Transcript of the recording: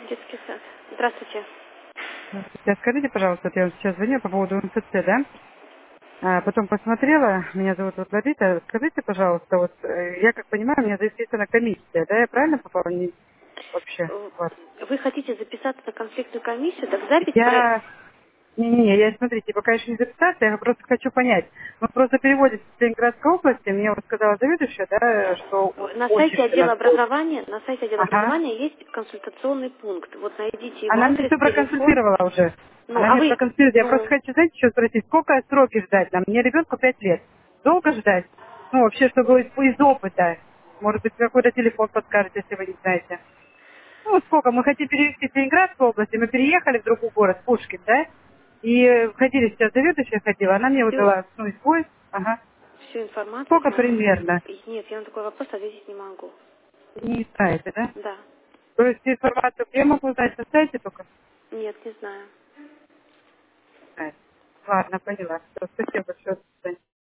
Детский сад. Здравствуйте. Здравствуйте. Скажите, пожалуйста, вот я вам сейчас звоню по поводу МФЦ, да? Потом посмотрела, меня зовут вот Лариса. Скажите, пожалуйста, вот я как понимаю, у меня записана комиссия, да? Я правильно попала вообще? Вот. Вы хотите записаться на конфликтную комиссию, так запись Я... Не, я, смотрите, пока еще не записаться, я просто хочу понять. Мы просто переводим с Ленинградской области, мне вот сказала заведующая, да, что на очень сайте все отдела нас... образования, на сайте отдела Ага. образования есть консультационный пункт. Вот найдите его Она мне адрес, все телефон. проконсультировала уже. Ну, Она а мне вы, проконсультировала. Я просто ну, хочу, знаете, еще спросить, сколько сроки ждать нам? Мне ребенку 5 лет. Долго ждать? Ну, вообще, чтобы из опыта. Может быть, какой-то телефон подскажете, если вы не знаете. Ну, вот сколько? Мы хотим перевести в Ленинградскую область, и мы переехали в другой город, Пушкин, да? И ходили сейчас, заведующая ходила, она мне вот всю, дала, ну, свой, ага. всю информацию Сколько примерно? Нет, я на такой вопрос ответить не могу. Не знаете, да? Да. То есть информацию я могу узнать на сайте только? Нет, не знаю. Ладно, поняла. Всё, спасибо большое. До свидания.